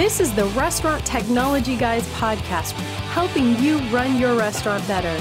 This is the Restaurant Technology Guys podcast, helping you run your restaurant better.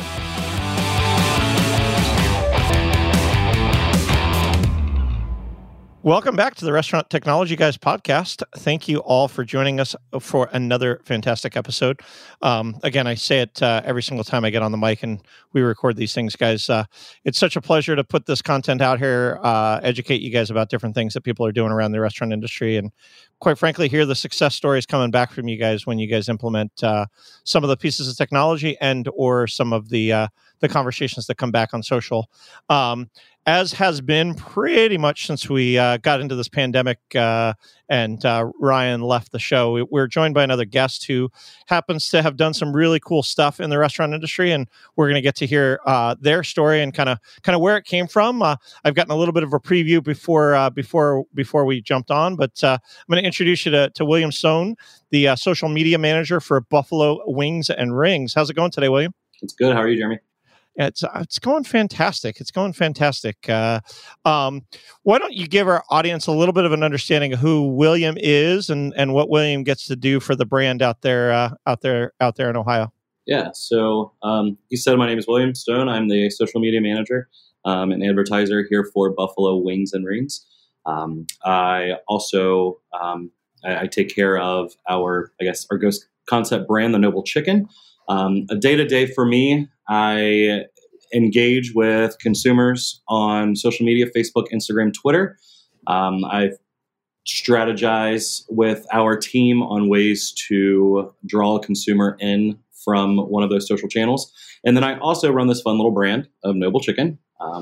Welcome back to the Restaurant Technology Guys podcast. Thank you all for joining us for another fantastic episode. Again, I say it every single time I get on the mic and we record these things, guys. It's such a pleasure to put this content out here, educate you guys about different things that people are doing around the restaurant industry, and quite frankly, hear the success stories coming back from you guys when you guys implement some of the pieces of technology and or some of the conversations that come back on social. As has been pretty much since we got into this pandemic and Ryan left the show, we're joined by another guest who happens to have done some really cool stuff in the restaurant industry, and we're going to get to hear their story and kind of where it came from. I've gotten a little bit of a preview before we jumped on, but I'm going to introduce you to William Stone, the social media manager for Buffalo Wings and Rings. How's it going today, William? It's good. How are you, Jeremy? It's going fantastic. It's going fantastic. Why don't you give our audience a little bit of an understanding of who William is and what William gets to do for the brand out there in Ohio? Yeah. So you said my name is William Stone. I'm the social media manager and advertiser here for Buffalo Wings and Rings. I also I take care of our ghost concept brand, the Noble Chicken. A day-to-day for me, I engage with consumers on social media, Facebook, Instagram, Twitter. I strategize with our team on ways to draw a consumer in from one of those social channels. And then I also run this fun little brand of Noble Chicken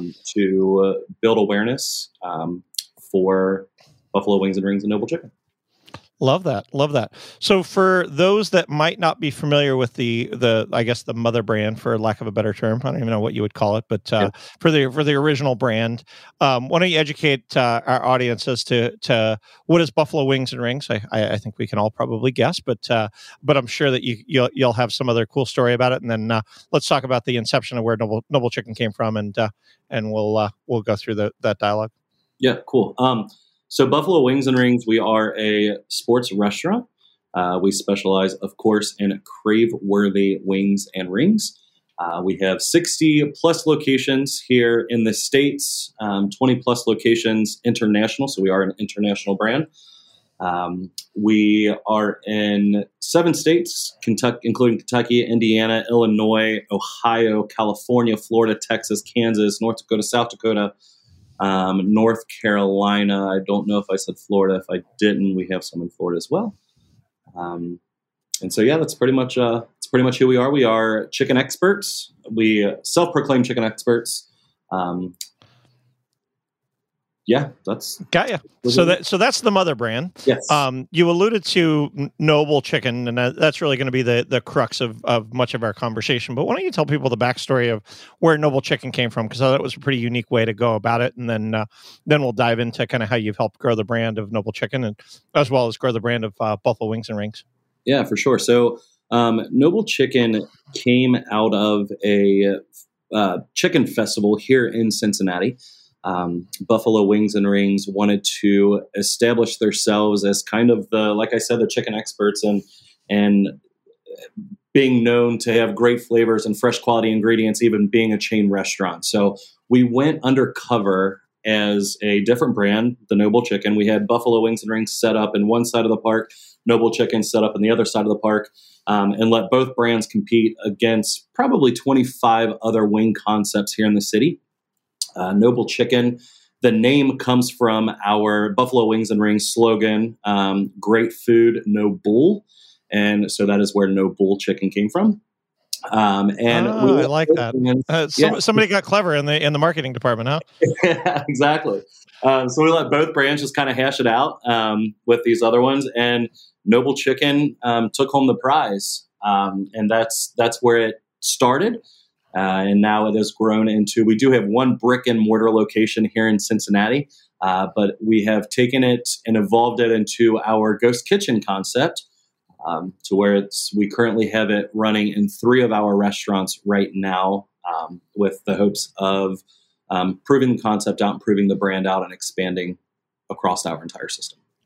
to build awareness for Buffalo Wings and Rings and Noble Chicken. Love that. So for those that might not be familiar with the mother brand, for lack of a better term, I don't even know what you would call it, but for the original brand, why don't you educate our audience as to what is Buffalo Wings and Rings? I think we can all probably guess, but I'm sure that you'll have some other cool story about it, and then let's talk about the inception of where Noble Chicken came from, and we'll go through that dialogue. Yeah, cool. So Buffalo Wings and Rings, we are a sports restaurant. We specialize, of course, in crave-worthy wings and rings. We have 60-plus locations here in the States, 20-plus locations international, so we are an international brand. We are in 7 states, including Kentucky, Indiana, Illinois, Ohio, California, Florida, Texas, Kansas, North Dakota, South Dakota, North Carolina. I don't know if I said Florida. If I didn't, we have some in Florida as well. And so, yeah, that's pretty much who we are. We are chicken experts. We self-proclaimed chicken experts. That's got you. So that's the mother brand. Yes. You alluded to Noble Chicken, and that's really going to be the crux of much of our conversation. But why don't you tell people the backstory of where Noble Chicken came from? Because I thought it was a pretty unique way to go about it, and then we'll dive into kind of how you've helped grow the brand of Noble Chicken, and as well as grow the brand of Buffalo Wings and Rings. Yeah, for sure. So Noble Chicken came out of a chicken festival here in Cincinnati. Buffalo Wings and Rings wanted to establish themselves as kind of the chicken experts and being known to have great flavors and fresh quality ingredients, even being a chain restaurant. So we went undercover as a different brand, the Noble Chicken. We had Buffalo Wings and Rings set up in one side of the park, Noble Chicken set up in the other side of the park, and let both brands compete against probably 25 other wing concepts here in the city. Noble Chicken, the name comes from our Buffalo Wings and Rings slogan, great food, no bull. And so that is where Noble Chicken came from. I like that. Somebody got clever in the marketing department, huh? Yeah, exactly. So we let both brands just kind of hash it out with these other ones. And Noble Chicken took home the prize. And that's where it started. And now it has grown into, we do have one brick and mortar location here in Cincinnati, but we have taken it and evolved it into our ghost kitchen concept to where we currently have it running in 3 of our restaurants right now with the hopes of proving the concept out, improving the brand out, and expanding across our entire system.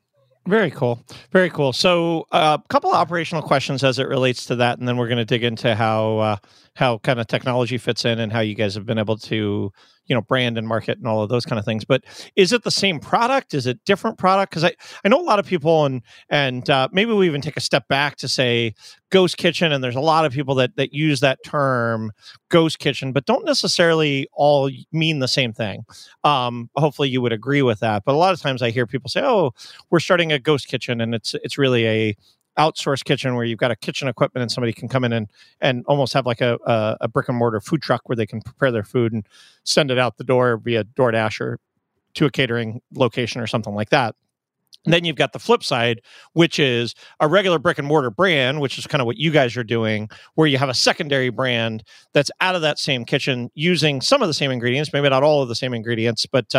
Very cool. Very cool. So, a couple of operational questions as it relates to that, and then we're going to dig into how kind of technology fits in and how you guys have been able to, brand and market and all of those kind of things. But is it the same product? Is it different product? Because I know a lot of people, and maybe we even take a step back to say ghost kitchen, and there's a lot of people that use that term ghost kitchen, but don't necessarily all mean the same thing. Hopefully, you would agree with that. But a lot of times, I hear people say, "Oh, we're starting a ghost kitchen," and it's really a outsourced kitchen where you've got a kitchen equipment and somebody can come in and almost have like a brick and mortar food truck where they can prepare their food and send it out the door via DoorDash or to a catering location or something like that. And then you've got the flip side, which is a regular brick and mortar brand, which is kind of what you guys are doing, where you have a secondary brand that's out of that same kitchen using some of the same ingredients, maybe not all of the same ingredients, but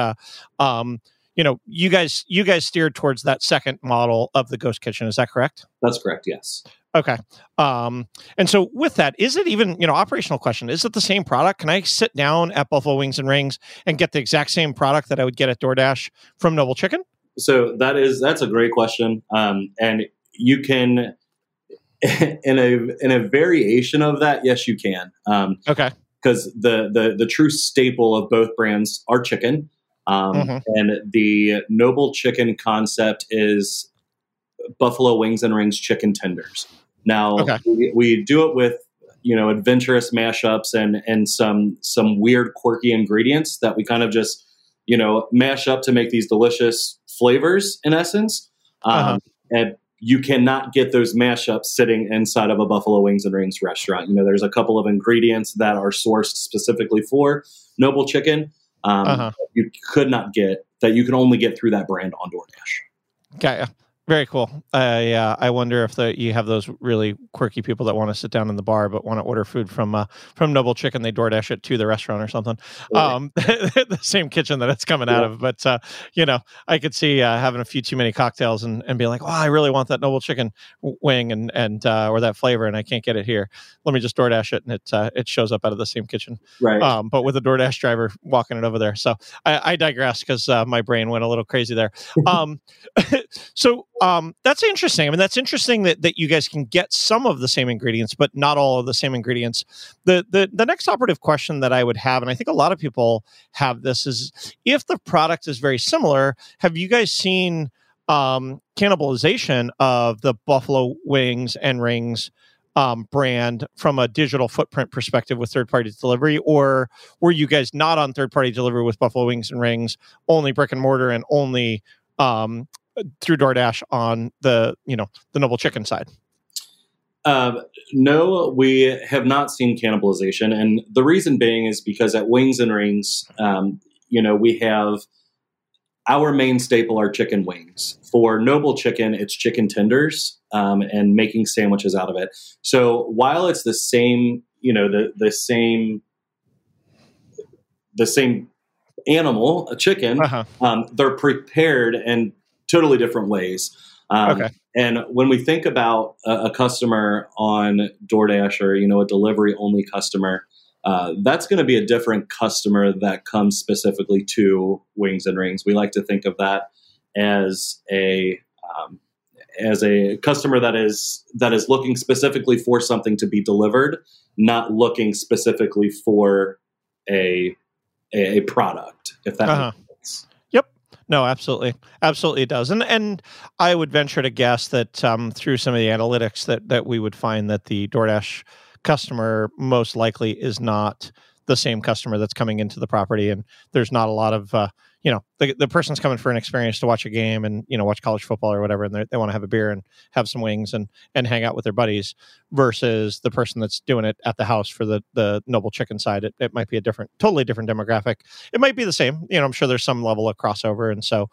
you guys steered towards that second model of the ghost kitchen. Is that correct? That's correct. Yes. Okay. And so with that, is it even, operational question, is it the same product? Can I sit down at Buffalo Wings and Rings and get the exact same product that I would get at DoorDash from Noble Chicken? So that's a great question. And you can, in a variation of that, yes, you can. Okay. Because the true staple of both brands are chicken. And the Noble Chicken concept is Buffalo Wings and Rings chicken tenders. Now, we do it with, adventurous mashups and some weird, quirky ingredients that we kind of just, mash up to make these delicious flavors, in essence. And you cannot get those mashups sitting inside of a Buffalo Wings and Rings restaurant. There's a couple of ingredients that are sourced specifically for Noble Chicken. You could not get that. You can only get through that brand on DoorDash. Okay. Very cool. I wonder if you have those really quirky people that want to sit down in the bar but want to order food from Noble Chicken. They DoorDash it to the restaurant or something. Right. The same kitchen that it's coming out of. But I could see having a few too many cocktails and be like, "Oh, I really want that Noble Chicken wing and or that flavor, and I can't get it here. Let me just DoorDash it, and it shows up out of the same kitchen." Right. But with a DoorDash driver walking it over there. So I digress because my brain went a little crazy there. So. That's interesting. I mean, that's interesting that you guys can get some of the same ingredients, but not all of the same ingredients. The next operative question that I would have, and I think a lot of people have this, is if the product is very similar, have you guys seen cannibalization of the Buffalo Wings and Rings brand from a digital footprint perspective with third-party delivery, or were you guys not on third-party delivery with Buffalo Wings and Rings, only brick and mortar and only through DoorDash on the Noble Chicken side? No, we have not seen cannibalization. And the reason being is because at Wings and Rings, we have our main staple are chicken wings. For Noble Chicken, it's chicken tenders and making sandwiches out of it. So while it's the same, the same animal, a chicken, they're prepared in totally different ways. And when we think about a customer on DoorDash or, a delivery only customer, that's going to be a different customer that comes specifically to Wings and Rings. We like to think of that as a customer that is looking specifically for something to be delivered, not looking specifically for a product, if that makes sense. Yep. No, absolutely. Absolutely it does. And I would venture to guess that through some of the analytics that we would find that the DoorDash customer most likely is not the same customer that's coming into the property. And there's not a lot of, the person's coming for an experience to watch a game and, watch college football or whatever. And they want to have a beer and have some wings and hang out with their buddies versus the person that's doing it at the house for the Noble Chicken side. It might be a totally different demographic. It might be the same, I'm sure there's some level of crossover. And so,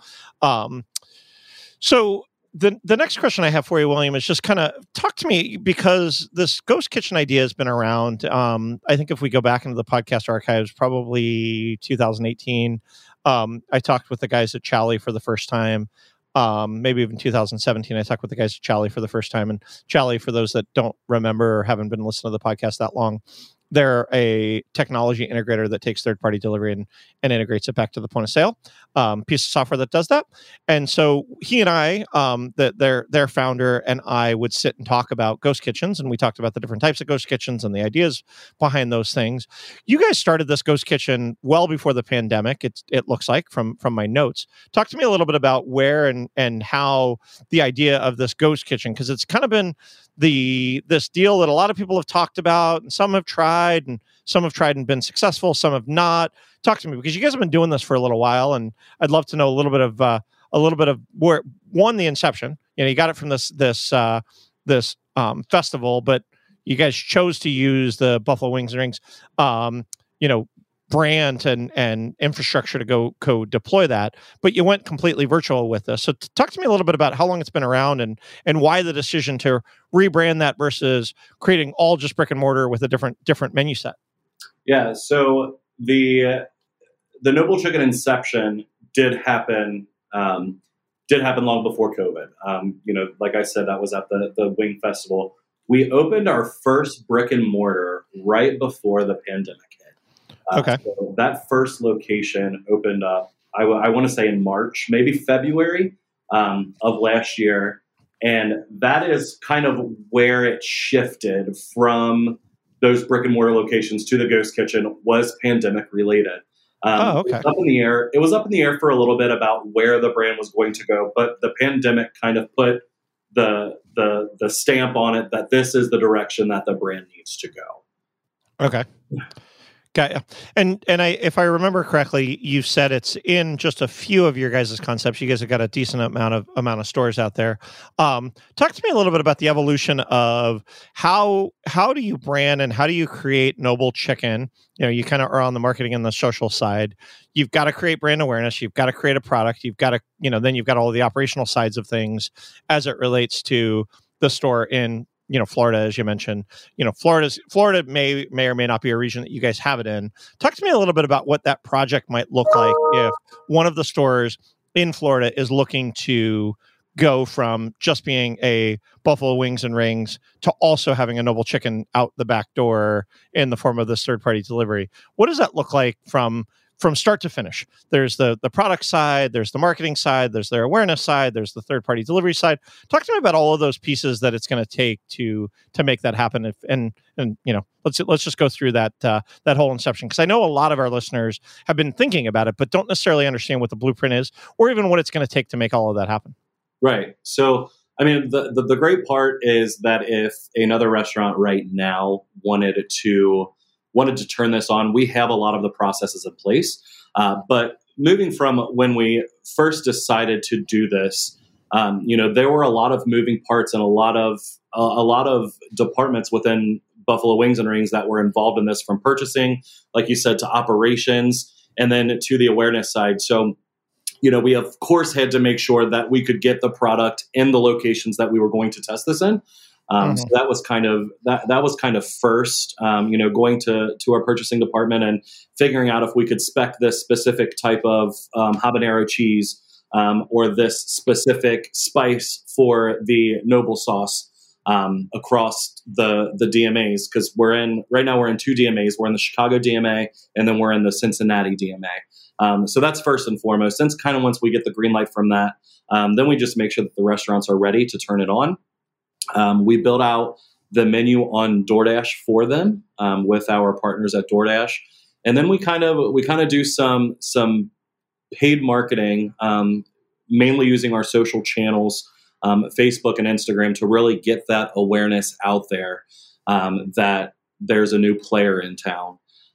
the next question I have for you, William, is just kind of talk to me, because this ghost kitchen idea has been around. I think if we go back into the podcast archives, probably 2018, I talked with the guys at Chally for the first time. Maybe even 2017, I talked with the guys at Chally for the first time. And Chally, for those that don't remember or haven't been listening to the podcast that long, they're a technology integrator that takes third-party delivery and integrates it back to the point of sale. Piece of software that does that. And so he and I, their founder and I would sit and talk about ghost kitchens, and we talked about the different types of ghost kitchens and the ideas behind those things. You guys started this ghost kitchen well before the pandemic. It looks like from my notes. Talk to me a little bit about where and how the idea of this ghost kitchen, because it's kind of been this deal that a lot of people have talked about, and some have tried and been successful, some have not. Talk to me, because you guys have been doing this for a little while, and I'd love to know a little bit of where, one, the inception. You got it from this festival, but you guys chose to use the Buffalo Wings and Rings brand and infrastructure to go deploy that, but you went completely virtual with this. So talk to me a little bit about how long it's been around and why the decision to rebrand that versus creating all just brick and mortar with a different menu set. Yeah. So the Noble Chicken inception did happen long before COVID. Like I said, that was at the Wing Festival. We opened our first brick and mortar right before the pandemic hit. Okay. So that first location opened up, I want to say in March, maybe February of last year. And that is kind of where it shifted from those brick and mortar locations to the ghost kitchen, was pandemic related. Okay. It was up in the air for a little bit about where the brand was going to go, but the pandemic kind of put the stamp on it that this is the direction that the brand needs to go. Okay. Got you. And if I remember correctly, you said it's in just a few of your guys' concepts. You guys have got a decent amount of stores out there. Talk to me a little bit about the evolution of how do you brand and how do you create Noble Chicken? You kind of are on the marketing and the social side. You've got to create brand awareness. You've got to create a product. You've got to, then you've got all the operational sides of things as it relates to the store in Florida, as you mentioned. Florida may or may not be a region that you guys have it in. Talk to me a little bit about what that project might look like if one of the stores in Florida is looking to go from just being a Buffalo Wings and Rings to also having a Noble Chicken out the back door in the form of this third-party delivery. What does that look like from start to finish? There's the product side, there's the marketing side, there's their awareness side, there's the third-party delivery side. Talk to me about all of those pieces that it's going to take to make that happen. Let's just go through that whole inception, because I know a lot of our listeners have been thinking about it, but don't necessarily understand what the blueprint is or even what it's going to take to make all of that happen. Right. So, I mean, the great part is that if another restaurant right now wanted to turn this on, we have a lot of the processes in place. But moving from when we first decided to do this, there were a lot of moving parts and a lot of departments within Buffalo Wings and Rings that were involved in this, from purchasing, like you said, to operations, and then to the awareness side. So, we of course had to make sure that we could get the product in the locations that we were going to test this in. So that was kind of first, going to our purchasing department and figuring out if we could spec this specific type of habanero cheese or this specific spice for the Noble sauce across the DMAs, because right now we're in two DMAs. We're in the Chicago DMA, and then we're in the Cincinnati DMA. So that's first and foremost. Since kind of once we get the green light from that, then we just make sure that the restaurants are ready to turn it on. We build out the menu on DoorDash for them with our partners at DoorDash, and then we kind of do some paid marketing, mainly using our social channels, Facebook and Instagram, to really get that awareness out there that there's a new player in town.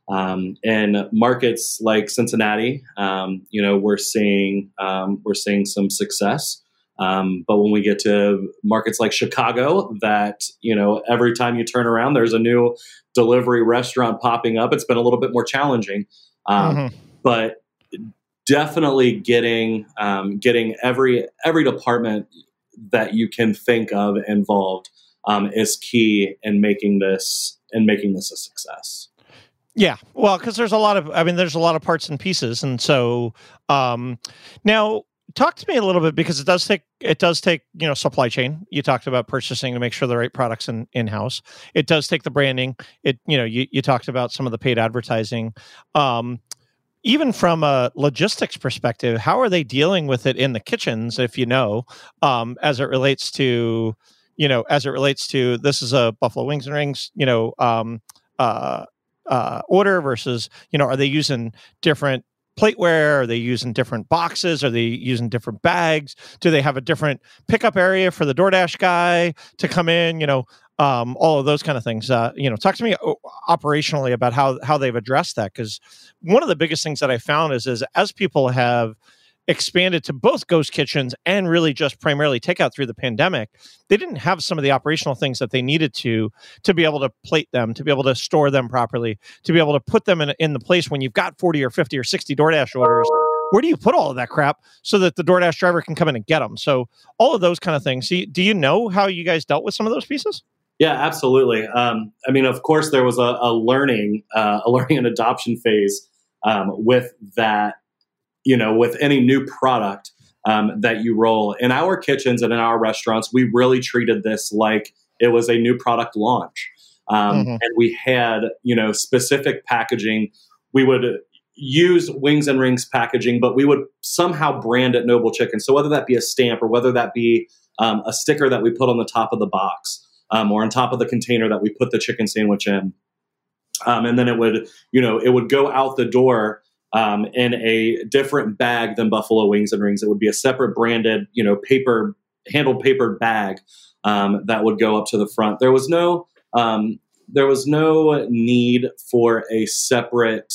In markets like Cincinnati, we're seeing some success. But when we get to markets like Chicago, that, every time you turn around, there's a new delivery restaurant popping up. It's been a little bit more challenging, but definitely getting every department that you can think of involved is key in making this a success. Yeah, well, because there's a lot of parts and pieces, and so now talk to me a little bit, because it does take supply chain. You talked about purchasing to make sure the right products in house. It does take the branding. You talked about some of the paid advertising. Even from a logistics perspective, how are they dealing with it in the kitchens? If as it relates to this is a Buffalo Wings and Rings order versus are they using different plateware? Are they using different boxes? Are they using different bags? Do they have a different pickup area for the DoorDash guy to come in? All of those kind of things. Talk to me operationally about how they've addressed that. Because one of the biggest things that I found is as people have expanded to both ghost kitchens and really just primarily takeout through the pandemic, they didn't have some of the operational things that they needed to be able to plate them, to be able to store them properly, to be able to put them in the place when you've got 40 or 50 or 60 DoorDash orders. Where do you put all of that crap so that the DoorDash driver can come in and get them? So all of those kind of things. Do you know how you guys dealt with some of those pieces? Yeah, absolutely. Of course, there was a learning and adoption phase with that. With any new product that you roll. In our kitchens and in our restaurants, we really treated this like it was a new product launch. And we had, specific packaging. We would use Wings and Rings packaging, but we would somehow brand it Noble Chicken. So whether that be a stamp or whether that be a sticker that we put on the top of the box or on top of the container that we put the chicken sandwich in. And then it would go out the door in a different bag than Buffalo Wings and Rings. It would be a separate branded, handled paper bag that would go up to the front. There was no need for a separate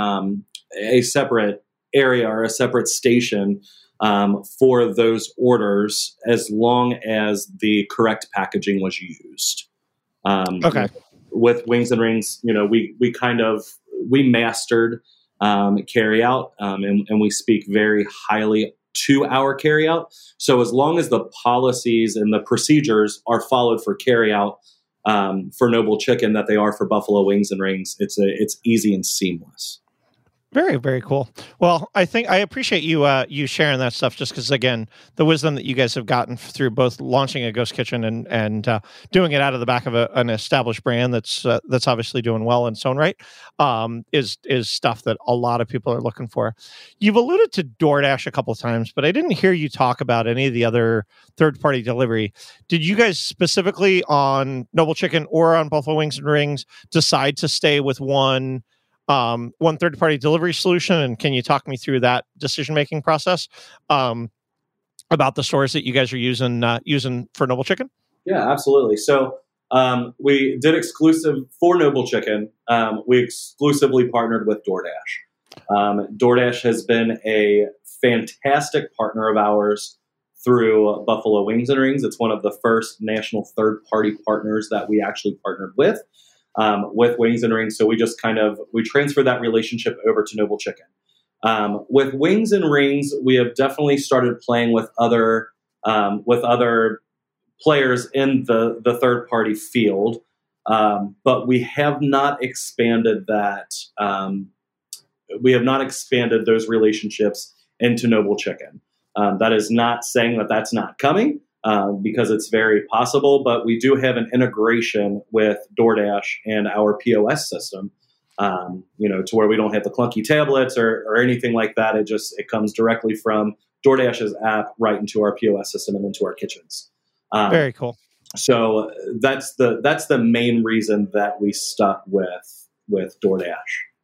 area or a separate station for those orders, as long as the correct packaging was used. Okay. With Wings and Rings, we mastered carry out, and we speak very highly to our carry out. So as long as the policies and the procedures are followed for carry out for Noble Chicken that they are for Buffalo Wings and Rings, it's easy and seamless. Very, very cool. Well, I think I appreciate you sharing that stuff, just because, again, the wisdom that you guys have gotten through both launching a ghost kitchen and doing it out of the back of an established brand that's obviously doing well in its own right is stuff that a lot of people are looking for. You've alluded to DoorDash a couple of times, but I didn't hear you talk about any of the other third-party delivery. Did you guys specifically on Noble Chicken or on Buffalo Wings and Rings decide to stay with one third-party delivery solution? And can you talk me through that decision-making process about the stores that you guys are using for Noble Chicken? Yeah, absolutely. So we did exclusive for Noble Chicken. We exclusively partnered with DoorDash. DoorDash has been a fantastic partner of ours through Buffalo Wings and Rings. It's one of the first national third-party partners that we actually partnered with Wings and Rings. So we just we transferred that relationship over to Noble Chicken. With Wings and Rings, we have definitely started playing with other players in the third party field, but we have not expanded that. We have not expanded those relationships into Noble Chicken. That is not saying that that's not coming. Because it's very possible, but we do have an integration with DoorDash and our POS system, to where we don't have the clunky tablets or anything like that. It comes directly from DoorDash's app right into our POS system and into our kitchens. Very cool. So that's the main reason that we stuck with DoorDash.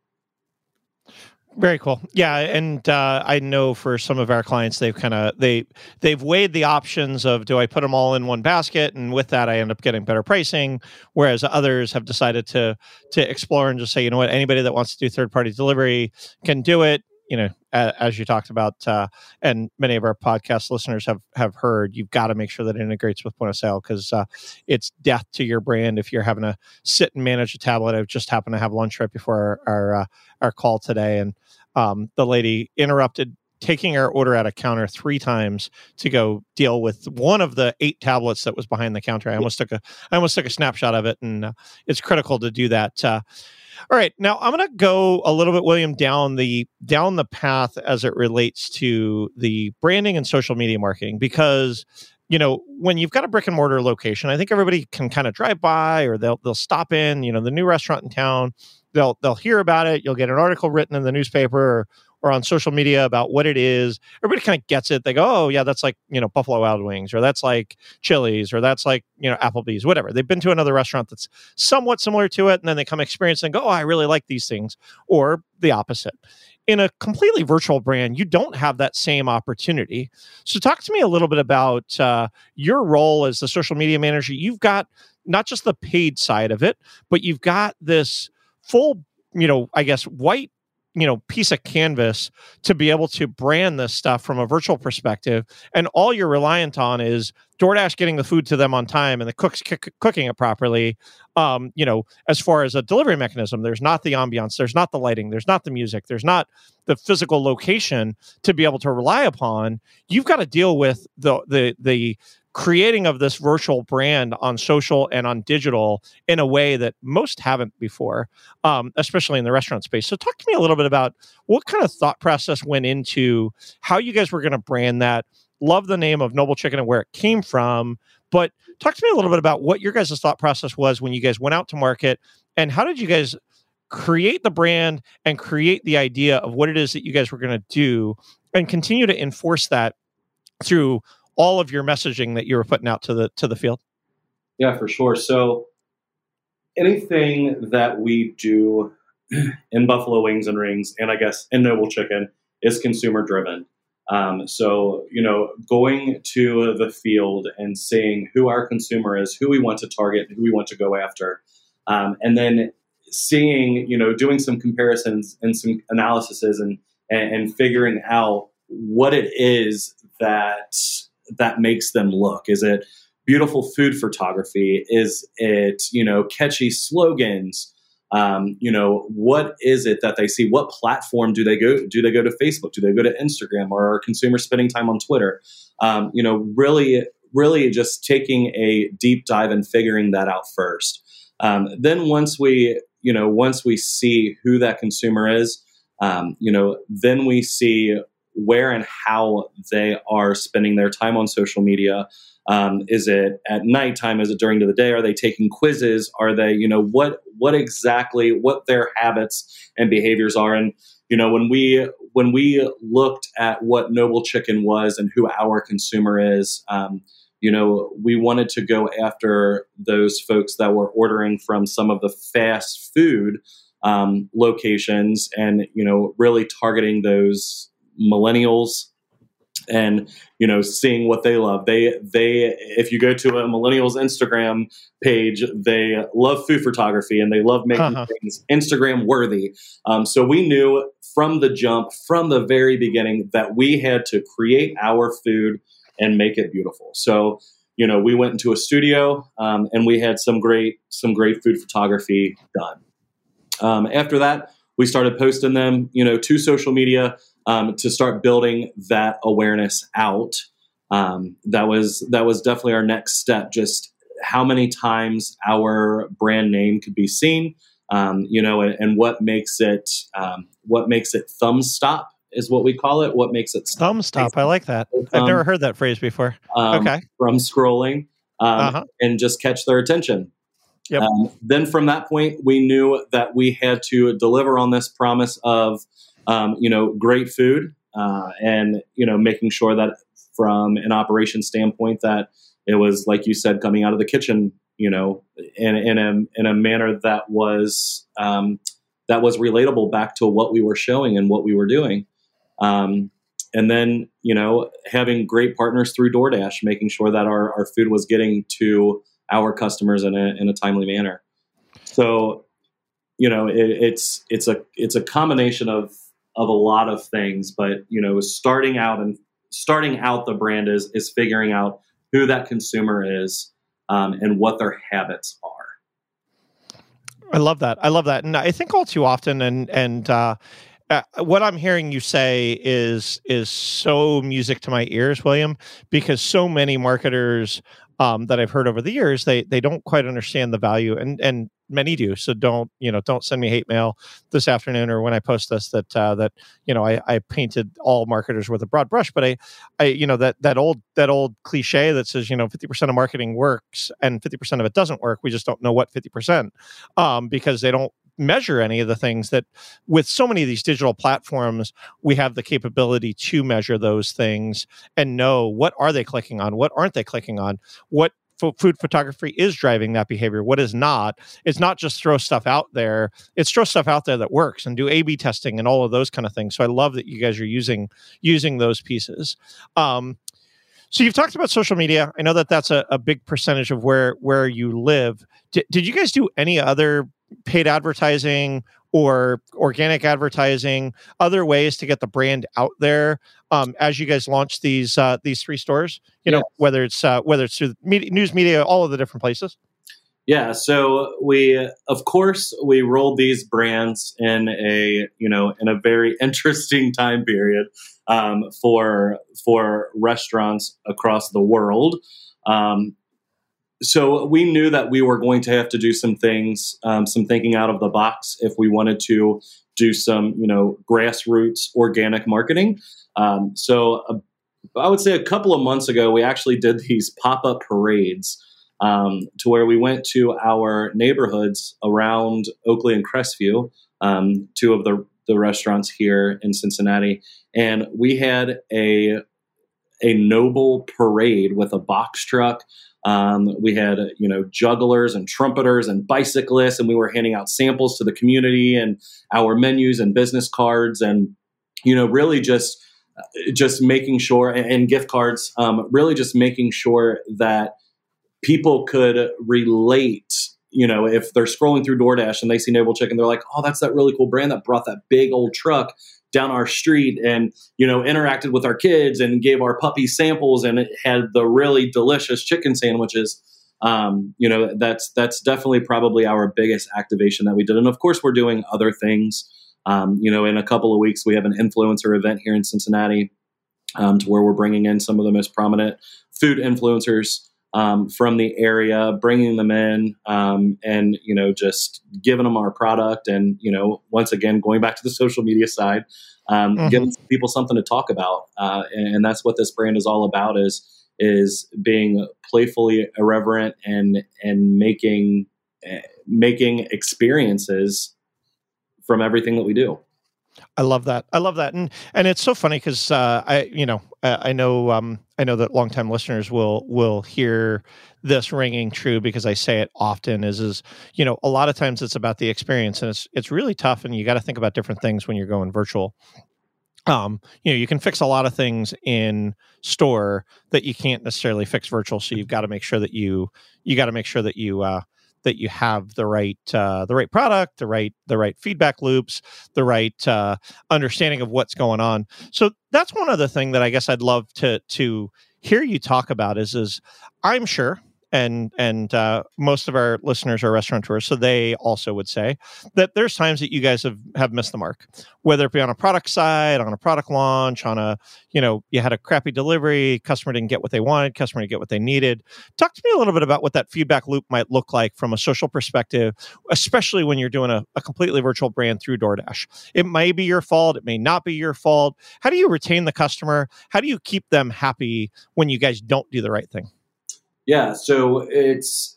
Very cool. Yeah, and I know for some of our clients, they've weighed the options of, do I put them all in one basket, and with that I end up getting better pricing, whereas others have decided to explore and just say, you know what, anybody that wants to do third party delivery can do it. As you talked about, and many of our podcast listeners have heard, you've got to make sure that it integrates with point of sale, because it's death to your brand if you're having to sit and manage a tablet. I just happened to have lunch right before our call today, and the lady interrupted taking our order at a counter 3 times to go deal with one of the 8 tablets that was behind the counter. I almost took a snapshot of it, and it's critical to do that. All right. Now I'm going to go a little bit, William, down the path as it relates to the branding and social media marketing, because when you've got a brick and mortar location, I think everybody can kind of drive by, or they'll stop in, the new restaurant in town. They'll hear about it. You'll get an article written in the newspaper or on social media about what it is. Everybody kind of gets it. They go, oh yeah, that's like, Buffalo Wild Wings, or that's like Chili's, or that's like, Applebee's, whatever. They've been to another restaurant that's somewhat similar to it. And then they come experience and go, oh, I really like these things, or the opposite. In a completely virtual brand, you don't have that same opportunity. So talk to me a little bit about your role as the social media manager. You've got not just the paid side of it, but you've got this full, I guess, white piece of canvas to be able to brand this stuff from a virtual perspective. And all you're reliant on is DoorDash getting the food to them on time and the cooks cooking it properly. As far as a delivery mechanism, there's not the ambiance, there's not the lighting, there's not the music, there's not the physical location to be able to rely upon. You've got to deal with the creating of this virtual brand on social and on digital in a way that most haven't before, especially in the restaurant space. So talk to me a little bit about what kind of thought process went into how you guys were going to brand that. Love the name of Noble Chicken and where it came from, but talk to me a little bit about what your guys' thought process was when you guys went out to market, and how did you guys create the brand and create the idea of what it is that you guys were going to do, and continue to enforce that through all of your messaging that you were putting out to the field? Yeah, for sure. So anything that we do in Buffalo Wings and Rings, and I guess in Noble Chicken, is consumer driven. So, going to the field and seeing who our consumer is, who we want to target, who we want to go after, and then seeing, doing some comparisons and some analyses and figuring out what it is that makes them look. Is it beautiful food photography? Is it, catchy slogans? What is it that they see? What platform do they go? Do they go to Facebook? Do they go to Instagram? Or are consumers spending time on Twitter? Really just taking a deep dive and figuring that out first. Then once we see who that consumer is, then we see where and how they are spending their time on social media. Is it at nighttime? Is it during the day? Are they taking quizzes? Are they, what exactly, what their habits and behaviors are? And, when we looked at what Noble Chicken was and who our consumer is, we wanted to go after those folks that were ordering from some of the fast food locations, and, really targeting those millennials and, seeing what they love. They, if you go to a millennials Instagram page, they love food photography and they love making things Instagram worthy. So we knew from the jump, from the very beginning, that we had to create our food and make it beautiful. So, we went into a studio, and we had some great food photography done. After that, we started posting them, to social media, to start building that awareness out. That was definitely our next step. Just how many times our brand name could be seen, and what makes it thumb stop is what we call it. What makes it thumb stop? I like that. I've never heard that phrase before. Okay. From scrolling, and just catch their attention. Yep. Then from that point, we knew that we had to deliver on this promise of, great food, and, making sure that from an operation standpoint that it was, like you said, coming out of the kitchen, in a manner that was relatable back to what we were showing and what we were doing. And then, having great partners through DoorDash, making sure that our food was getting to our customers in a timely manner. So, it's a combination of a lot of things, but, starting out the brand is figuring out who that consumer is, and what their habits are. I love that. And I think all too often, and what I'm hearing you say is so music to my ears, William, because so many marketers that I've heard over the years, they don't quite understand the value. And many do. So don't send me hate mail this afternoon or when I post this that I painted all marketers with a broad brush. But that old cliche that says 50% of marketing works and 50% of it doesn't work. We just don't know what 50%, because they don't measure any of the things that, with so many of these digital platforms, we have the capability to measure those things and know what are they clicking on, what aren't they clicking on, what food photography is driving that behavior, what is not. It's not just throw stuff out there. It's throw stuff out there that works and do A/B testing and all of those kind of things. So I love that you guys are using those pieces. So you've talked about social media. I know that that's a big percentage of where you live. Did you guys do any other paid advertising or organic advertising, other ways to get the brand out there as you guys launch these 3 stores? Whether it's through news media, all of the different places. Yeah, so we rolled these brands in a very interesting time period for restaurants across the world. So we knew that we were going to have to do some things, some thinking out of the box if we wanted to do some, grassroots organic marketing. So I would say a couple of months ago, we actually did these pop-up parades to where we went to our neighborhoods around Oakley and Crestview, 2 of the restaurants here in Cincinnati, and we had a Noble parade with a box truck. We had, jugglers and trumpeters and bicyclists, and we were handing out samples to the community and our menus and business cards and, really just making sure, and gift cards, really just making sure that people could relate. If they're scrolling through DoorDash and they see Noble Chicken, they're like, oh, that's that really cool brand that brought that big old truck down our street and, interacted with our kids and gave our puppies samples and it had the really delicious chicken sandwiches. That's definitely probably our biggest activation that we did. And of course, we're doing other things. In a couple of weeks, we have an influencer event here in Cincinnati to where we're bringing in some of the most prominent food influencers from the area, bringing them in, and, just giving them our product. And, once again, going back to the social media side, giving people something to talk about. And that's what this brand is all about is being playfully irreverent and making experiences from everything that we do. I love that. And it's so funny because I know that longtime listeners will hear this ringing true because I say it often is a lot of times it's about the experience, and it's really tough, and you got to think about different things when you're going virtual. You can fix a lot of things in store that you can't necessarily fix virtual. So you've got to make sure that you that you have the right product, the right feedback loops, the right understanding of what's going on. So that's one other thing that I guess I'd love to hear you talk about is I'm sure, and most of our listeners are restaurateurs, so they also would say that there's times that you guys have missed the mark, whether it be on a product side, on a product launch, on a, you had a crappy delivery, customer didn't get what they wanted, customer didn't get what they needed. Talk to me a little bit about what that feedback loop might look like from a social perspective, especially when you're doing a completely virtual brand through DoorDash. It may be your fault, it may not be your fault. How do you retain the customer? How do you keep them happy when you guys don't do the right thing? Yeah, so it's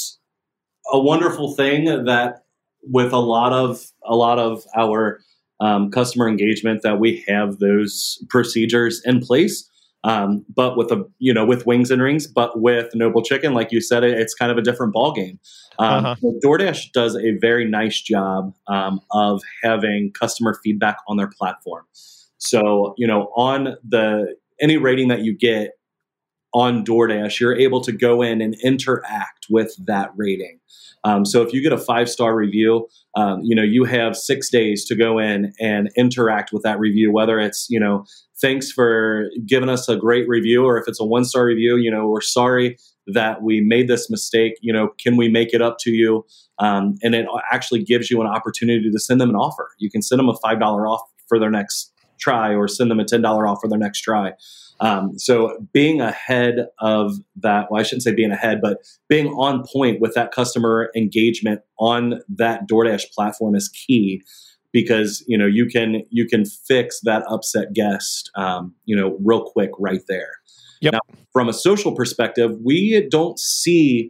a wonderful thing that with a lot of our customer engagement that we have those procedures in place. But with Wings and Rings, but with Noble Chicken, like you said, it's kind of a different ballgame. DoorDash does a very nice job of having customer feedback on their platform. So on any rating that you get on DoorDash, you're able to go in and interact with that rating. So if you get a 5-star review, you have 6 days to go in and interact with that review, whether it's, thanks for giving us a great review, or if it's a 1-star review, we're sorry that we made this mistake, can we make it up to you? And it actually gives you an opportunity to send them an offer. You can send them a $5 off for their next try, or send them a $10 off for their next try. So being ahead of that, well, I shouldn't say being ahead, but being on point with that customer engagement on that DoorDash platform is key, because, you can fix that upset guest, real quick right there. Yep. Now, from a social perspective, we don't see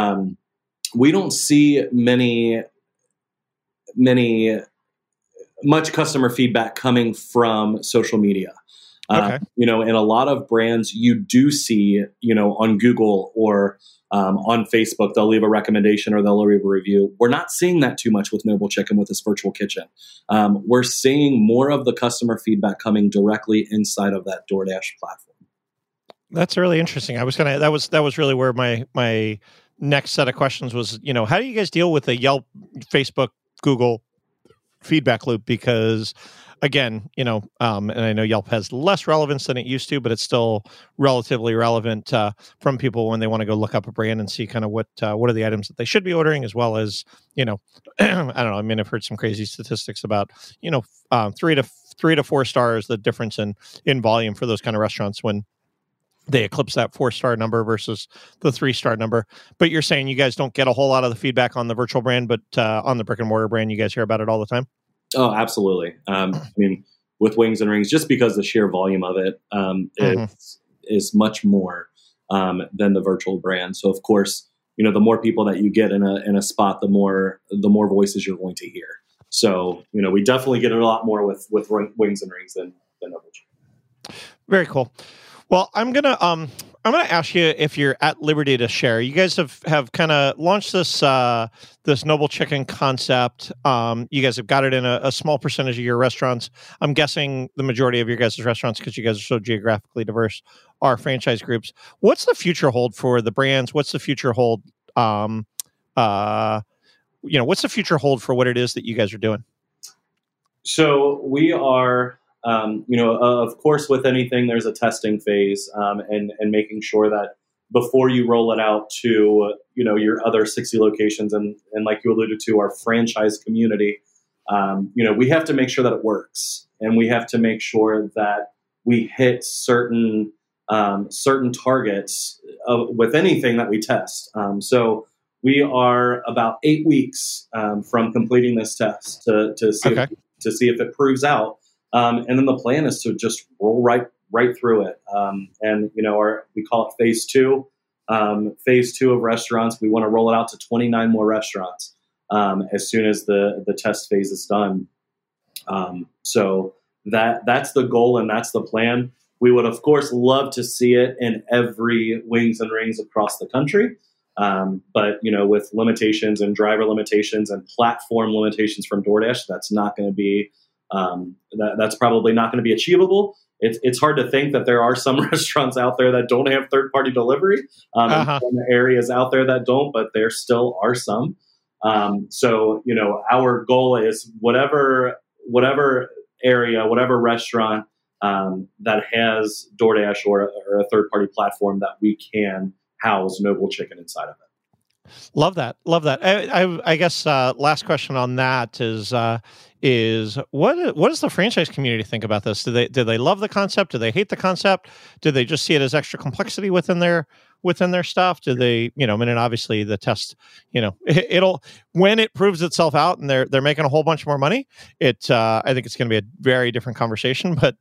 much customer feedback coming from social media. Okay. In a lot of brands, you do see, on Google or on Facebook, they'll leave a recommendation or they'll leave a review. We're not seeing that too much with Noble Chicken with this virtual kitchen. We're seeing more of the customer feedback coming directly inside of that DoorDash platform. That's really interesting. That was really where my next set of questions was, how do you guys deal with the Yelp, Facebook, Google feedback loop? Because again, and I know Yelp has less relevance than it used to, but it's still relatively relevant from people when they want to go look up a brand and see kind of what are the items that they should be ordering, as well as, I don't know. I mean, I've heard some crazy statistics about, 3 to 4 stars, the difference in volume for those kind of restaurants when they eclipse that 4-star number versus the 3-star number. But you're saying you guys don't get a whole lot of the feedback on the virtual brand, but on the brick and mortar brand, you guys hear about it all the time? Oh, absolutely. I mean, with Wings and Rings, just because the sheer volume of it is much more than the virtual brand. So of course, the more people that you get in a spot, the more voices you're going to hear. So, we definitely get it a lot more with Wings and Rings than Noble Chicken. Very cool. Well, I'm gonna ask you if you're at liberty to share. You guys have kind of launched this Noble Chicken concept. You guys have got it in a small percentage of your restaurants. I'm guessing the majority of your guys' restaurants, because you guys are so geographically diverse, are franchise groups. What's the future hold for the brands? What's the future hold? What's the future hold for what it is that you guys are doing? So we are. Of course, with anything, there's a testing phase, and making sure that before you roll it out to, your other 60 locations and like you alluded to, our franchise community, we have to make sure that it works, and we have to make sure that we hit certain targets with anything that we test. So we are about 8 weeks from completing this test to see if it proves out. And then the plan is to just roll right through it. We call it phase 2. Phase 2 of restaurants, we want to roll it out to 29 more restaurants as soon as the test phase is done. So that's the goal and that's the plan. We would, of course, love to see it in every Wings and Rings across the country. But, with limitations and driver limitations and platform limitations from DoorDash, that's not going to be that's probably not going to be achievable. It's hard to think that there are some restaurants out there that don't have third-party delivery, and some areas out there that don't, but there still are some. So, our goal is whatever area, whatever restaurant that has DoorDash or a third-party platform, that we can house Noble Chicken inside of it. Love that. I guess last question on that is what does the franchise community think about this? Do they love the concept? Do they hate the concept? Do they just see it as extra complexity within their stuff? Do they, and obviously the test, it'll, when it proves itself out and they're making a whole bunch more money, I think it's going to be a very different conversation. But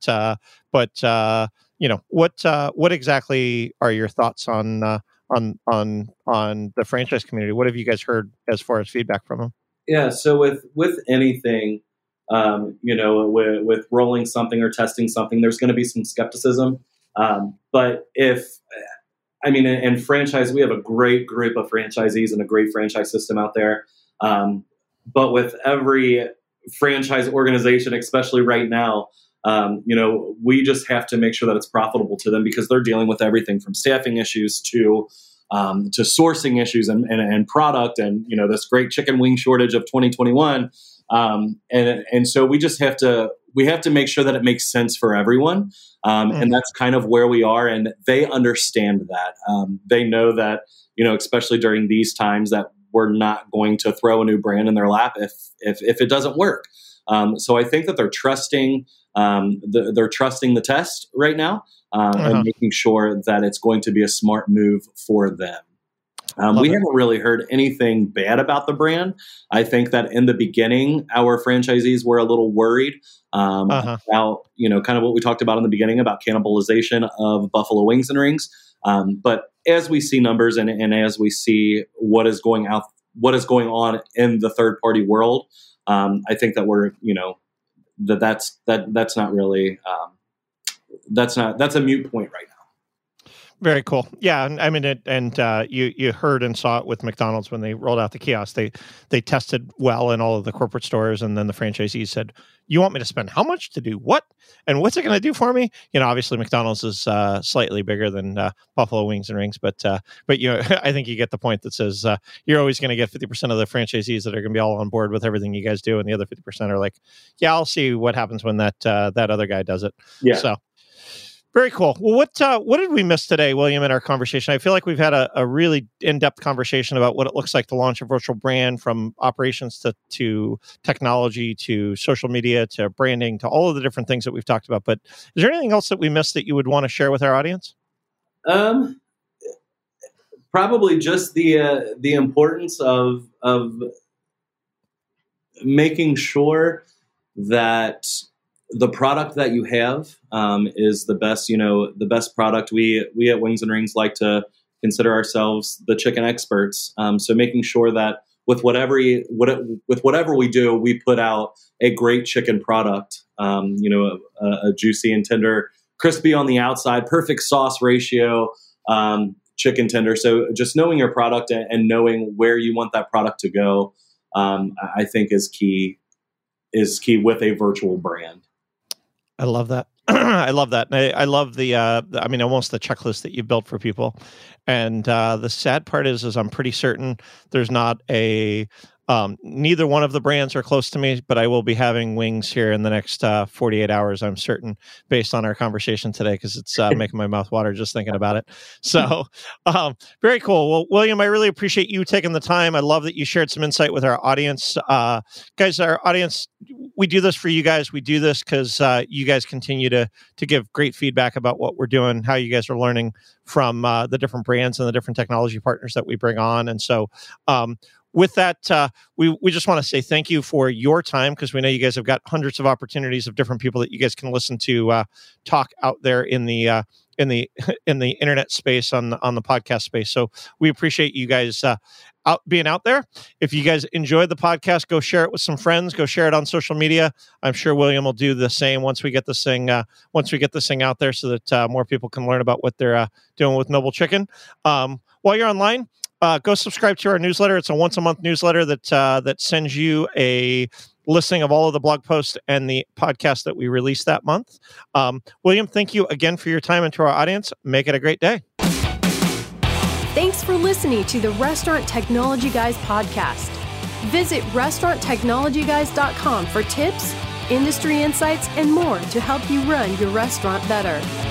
what exactly are your thoughts on the franchise community? What have you guys heard as far as feedback from them? Yeah. So with anything, with rolling something or testing something, there's going to be some skepticism. But in franchise, we have a great group of franchisees and a great franchise system out there. But with every franchise organization, especially right now, we just have to make sure that it's profitable to them, because they're dealing with everything from staffing issues to sourcing issues and product and, this great chicken wing shortage of 2021. And so we just have to make sure that it makes sense for everyone. And that's kind of where we are. And they understand that. They know that, especially during these times, that we're not going to throw a new brand in their lap if it doesn't work. So I think that they're trusting the test right now, and making sure that it's going to be a smart move for them. We haven't really heard anything bad about the brand. I think that in the beginning, our franchisees were a little worried about, kind of what we talked about in the beginning about cannibalization of Buffalo Wings and Rings. But as we see numbers and as we see what is going on in the third party world, I think that we're, that's not really, that's a moot point right now. Very cool. Yeah, and I mean, you heard and saw it with McDonald's when they rolled out the kiosk. They tested well in all of the corporate stores, and then the franchisees said, "You want me to spend how much to do what, and what's it going to do for me?" Obviously McDonald's is slightly bigger than Buffalo Wings and Rings, but I think you get the point that says you're always going to get 50% of the franchisees that are going to be all on board with everything you guys do, and the other 50% are like, "Yeah, I'll see what happens when that other guy does it." Yeah. So. Very cool. Well, what did we miss today, William, in our conversation? I feel like we've had a really in-depth conversation about what it looks like to launch a virtual brand, from operations to technology to social media to branding to all of the different things that we've talked about. But is there anything else that we missed that you would want to share with our audience? Probably just the importance of making sure that the product that you have is the best, the best product. We at Wings and Rings like to consider ourselves the chicken experts. So making sure that with whatever we do, we put out a great chicken product. A juicy and tender, crispy on the outside, perfect sauce ratio, chicken tender. So just knowing your product and knowing where you want that product to go, I think is key with a virtual brand. I love that. I love that. And I love almost the checklist that you built for people. And the sad part is I'm pretty certain there's not neither one of the brands are close to me, but I will be having wings here in the next 48 hours, I'm certain, based on our conversation today, because it's making my mouth water just thinking about it. So very cool. Well, William, I really appreciate you taking the time. I love that you shared some insight with our audience. Guys, our audience, we do this for you guys. We do this because you guys continue to give great feedback about what we're doing, how you guys are learning from the different brands and the different technology partners that we bring on. And so with that, we just want to say thank you for your time, because we know you guys have got hundreds of opportunities of different people that you guys can listen to talk out there in the internet space, on the podcast space. So we appreciate you guys being out there. If you guys enjoyed the podcast, go share it with some friends. Go share it on social media. I'm sure William will do the same once we get this thing out there, so that more people can learn about what they're doing with Noble Chicken. While you're online, go subscribe to our newsletter. It's a once-a-month newsletter that sends you a listing of all of the blog posts and the podcast that we release that month. William, thank you again for your time, and to our audience, make it a great day. Thanks for listening to the Restaurant Technology Guys podcast. Visit restauranttechnologyguys.com for tips, industry insights, and more to help you run your restaurant better.